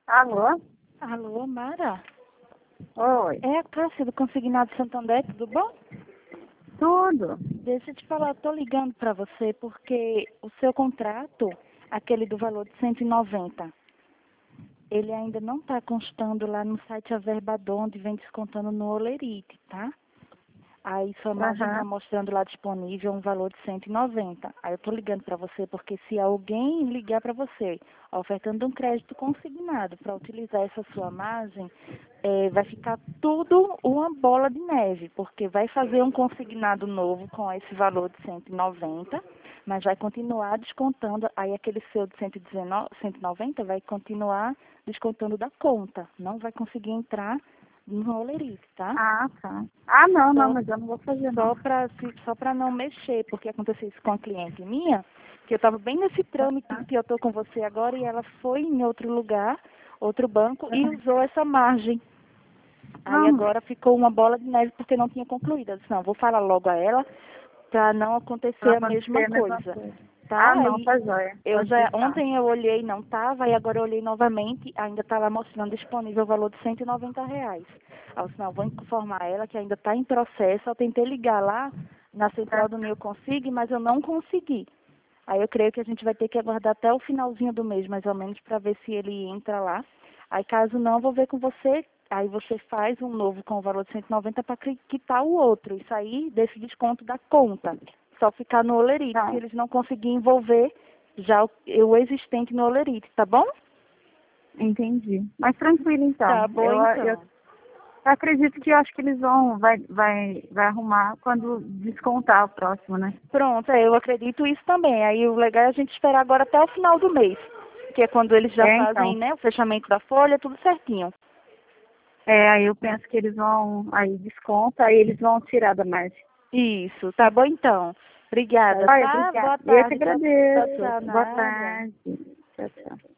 Alô? Alô, Mara? Oi. É a Cássia do Consignado Santander, tudo bom? Tudo? Deixa eu te falar, eu tô ligando para você porque o seu contrato, aquele do valor de 190, ele ainda não está constando lá no site Averbador, onde vem descontando no Olerite, tá? Aí sua margem está Aham. mostrando lá disponível um valor de 190. Aí eu estou ligando para você porque se alguém ligar para você ofertando um crédito consignado para utilizar essa sua margem, vai ficar tudo uma bola de neve, porque vai fazer um consignado novo com esse valor de 190, mas vai continuar descontando, aí aquele seu de 119, 190 vai continuar descontando da conta, não vai conseguir entrar no Olerite, tá? Ah, tá. Ah, não, Só mas eu não vou fazer, não. só para não mexer, porque aconteceu isso com a cliente minha, que eu estava bem nesse trâmite que eu estou com você agora e ela foi em outro lugar, outro banco, e usou essa margem. Aí Não, agora ficou uma bola de neve porque não tinha concluído. Eu disse, não, vou falar logo a ela para não vai acontecer a mesma acontecer a mesma coisa. coisa. Tá? Ah, não, Aí tá jóia. Pode deixar. ontem eu olhei, não estava, e agora eu olhei novamente, ainda está lá mostrando disponível o valor de R$ 190. Aí eu disse, não, vou informar ela que ainda está em processo. Eu tentei ligar lá na central do New Consig, mas eu não consegui. Aí eu creio que a gente vai ter que aguardar até o finalzinho do mês, mais ou menos, para ver se ele entra lá. Aí caso não, eu vou ver com você. Aí você faz um novo com o valor de 190 para quitar o outro. Isso aí desse desconto da conta. Só ficar no Olerite, Tá, se eles não conseguirem envolver já o existente no Olerite, tá bom? entendi. Mas tranquilo, então. Tá bom Eu então. acredito que eu acho que eles vai arrumar quando descontar o próximo, né? Pronto, eu acredito isso também. Aí o legal é a gente esperar agora até o final do mês, que é quando eles já É, fazem, então. né, o fechamento da folha, tudo certinho. É, aí eu penso que eles vão, aí desconta, aí eles vão tirar da margem. Isso, tá bom então. Tá Obrigada, jóia? tá? Obrigada. Boa Eu que tarde. Tchau, tchau, agradeço. tchau, Boa nada. tarde. Tchau, tchau.